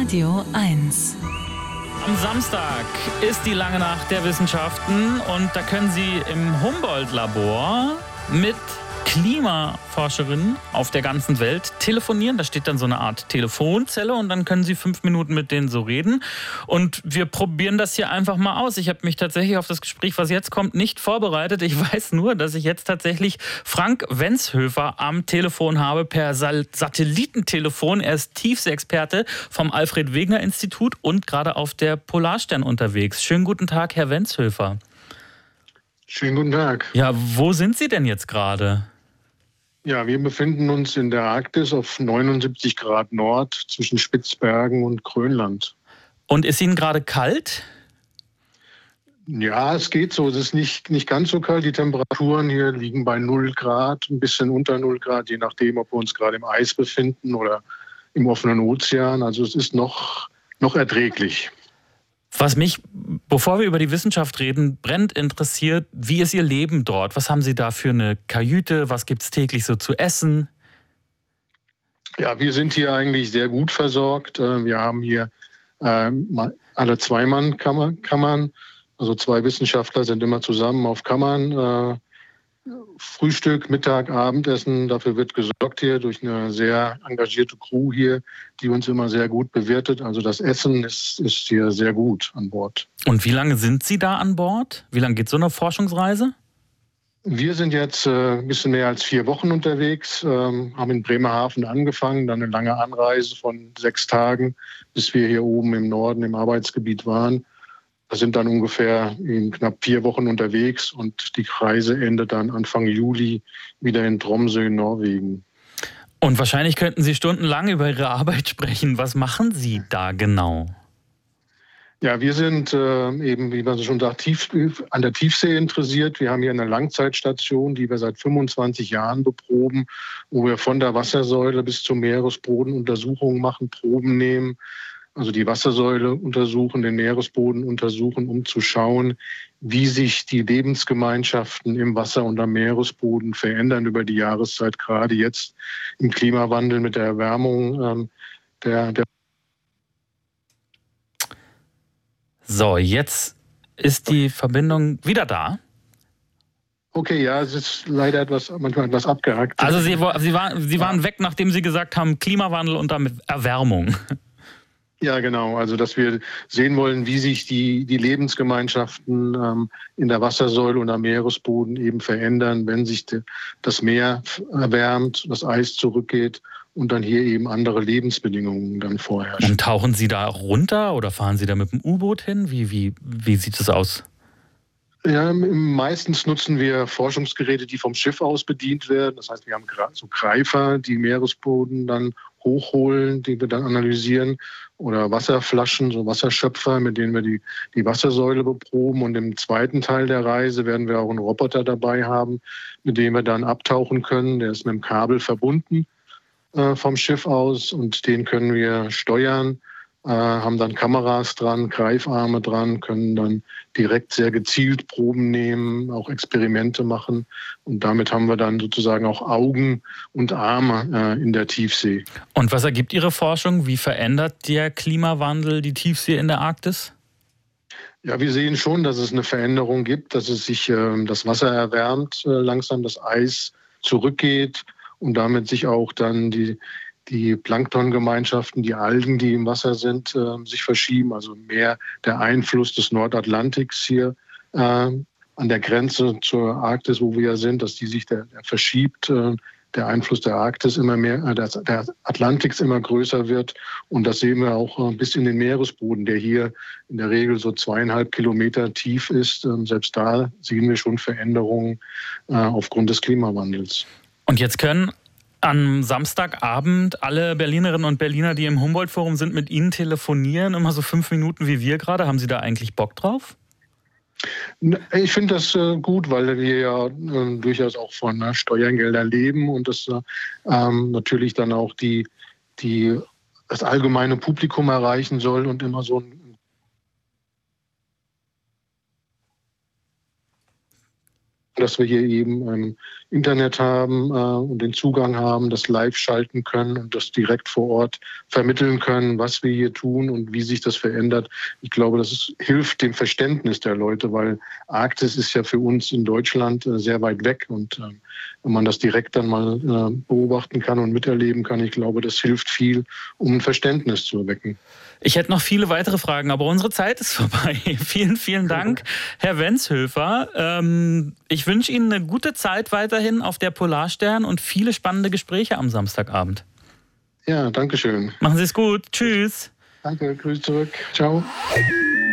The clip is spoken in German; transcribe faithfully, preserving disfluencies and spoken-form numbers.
Radio eins. Am Samstag ist die lange Nacht der Wissenschaften und da können Sie im Humboldt-Labor mit Klimaforscherinnen auf der ganzen Welt telefonieren. Da steht dann so eine Art Telefonzelle und dann können Sie fünf Minuten mit denen so reden. Und wir probieren das hier einfach mal aus. Ich habe mich tatsächlich auf das Gespräch, was jetzt kommt, nicht vorbereitet. Ich weiß nur, dass ich jetzt tatsächlich Frank Wenshöfer am Telefon habe per Satellitentelefon. Er ist Tiefseeexperte vom Alfred-Wegener-Institut und gerade auf der Polarstern unterwegs. Schönen guten Tag, Herr Wenshöfer. Schönen guten Tag. Ja, wo sind Sie denn jetzt gerade? Ja, wir befinden uns in der Arktis auf neunundsiebzig Grad Nord zwischen Spitzbergen und Grönland. Und ist Ihnen gerade kalt? Ja, es geht so. Es ist nicht, nicht ganz so kalt. Die Temperaturen hier liegen bei null Grad, ein bisschen unter null Grad, je nachdem, ob wir uns gerade im Eis befinden oder im offenen Ozean. Also es ist noch, noch erträglich. Was mich, bevor wir über die Wissenschaft reden, brennend interessiert, wie ist Ihr Leben dort? Was haben Sie da für eine Kajüte? Was gibt es täglich so zu essen? Ja, wir sind hier eigentlich sehr gut versorgt. Wir haben hier alle Zwei-Mann-Kammern. Also zwei Wissenschaftler sind immer zusammen auf Kammern. Frühstück, Mittag, Abendessen, dafür wird gesorgt hier durch eine sehr engagierte Crew hier, die uns immer sehr gut bewirtet. Also das Essen ist, ist hier sehr gut an Bord. Und wie lange sind Sie da an Bord? Wie lange geht so eine Forschungsreise? Wir sind jetzt äh, ein bisschen mehr als vier Wochen unterwegs, ähm, haben in Bremerhaven angefangen, dann eine lange Anreise von sechs Tagen, bis wir hier oben im Norden im Arbeitsgebiet waren. Wir sind dann ungefähr in knapp vier Wochen unterwegs und die Reise endet dann Anfang Juli wieder in Tromsø in Norwegen. Und wahrscheinlich könnten Sie stundenlang über Ihre Arbeit sprechen. Was machen Sie da genau? Ja, wir sind äh, eben, wie man so schon sagt, tief, an der Tiefsee interessiert. Wir haben hier eine Langzeitstation, die wir seit fünfundzwanzig Jahren beproben, wo wir von der Wassersäule bis zum Meeresboden Untersuchungen machen, Proben nehmen. Also die Wassersäule untersuchen, den Meeresboden untersuchen, um zu schauen, wie sich die Lebensgemeinschaften im Wasser und am Meeresboden verändern über die Jahreszeit, gerade jetzt im Klimawandel mit der Erwärmung ähm, der, der So, jetzt ist die Verbindung wieder da. Okay, ja, es ist leider etwas, manchmal etwas abgehackt. Also Sie, Sie, waren, Sie waren weg, nachdem Sie gesagt haben, Klimawandel und damit Erwärmung. Ja, genau. Also, dass wir sehen wollen, wie sich die, die Lebensgemeinschaften ähm, in der Wassersäule und am Meeresboden eben verändern, wenn sich de, das Meer erwärmt, das Eis zurückgeht und dann hier eben andere Lebensbedingungen dann vorherrschen. Und tauchen Sie da runter oder fahren Sie da mit dem U-Boot hin? Wie, wie, wie sieht es aus? Ja, meistens nutzen wir Forschungsgeräte, die vom Schiff aus bedient werden. Das heißt, wir haben so Greifer, die Meeresboden dann hochholen, die wir dann analysieren. Oder Wasserflaschen, so Wasserschöpfer, mit denen wir die, die Wassersäule beproben. Und im zweiten Teil der Reise werden wir auch einen Roboter dabei haben, mit dem wir dann abtauchen können. Der ist mit dem Kabel verbunden äh, vom Schiff aus und den können wir steuern. Äh, haben dann Kameras dran, Greifarme dran, können dann direkt sehr gezielt Proben nehmen, auch Experimente machen. Und damit haben wir dann sozusagen auch Augen und Arme äh, in der Tiefsee. Und was ergibt Ihre Forschung? Wie verändert der Klimawandel die Tiefsee in der Arktis? Ja, wir sehen schon, dass es eine Veränderung gibt, dass es sich äh, das Wasser erwärmt, äh, langsam das Eis zurückgeht und damit sich auch dann die die Planktongemeinschaften, die Algen, die im Wasser sind, äh, sich verschieben. Also mehr der Einfluss des Nordatlantiks hier äh, an der Grenze zur Arktis, wo wir ja sind, dass die sich der, der verschiebt. Äh, der Einfluss der Arktis immer mehr, äh, der, der Atlantiks immer größer wird. Und das sehen wir auch äh, bis in den Meeresboden, der hier in der Regel so zweieinhalb Kilometer tief ist. Ähm, selbst da sehen wir schon Veränderungen äh, aufgrund des Klimawandels. Und jetzt können am Samstagabend alle Berlinerinnen und Berliner, die im Humboldt-Forum sind, mit Ihnen telefonieren, immer so fünf Minuten wie wir gerade. Haben Sie da eigentlich Bock drauf? Ich finde das äh, gut, weil wir ja äh, durchaus auch von äh, Steuergeldern leben und das äh, ähm, natürlich dann auch die, die, das allgemeine Publikum erreichen soll und immer so ein dass wir hier eben ähm, Internet haben äh, und den Zugang haben, das live schalten können und das direkt vor Ort vermitteln können, was wir hier tun und wie sich das verändert. Ich glaube, das ist, hilft dem Verständnis der Leute, weil Arktis ist ja für uns in Deutschland äh, sehr weit weg und äh, wenn man das direkt dann mal äh, beobachten kann und miterleben kann, ich glaube, das hilft viel, um ein Verständnis zu erwecken. Ich hätte noch viele weitere Fragen, aber unsere Zeit ist vorbei. Vielen, vielen Dank, Herr Wenshöfer. Ähm, ich wünsche Ihnen eine gute Zeit weiterhin auf der Polarstern und viele spannende Gespräche am Samstagabend. Ja, danke schön. Machen Sie es gut. Tschüss. Danke, Grüße zurück. Ciao.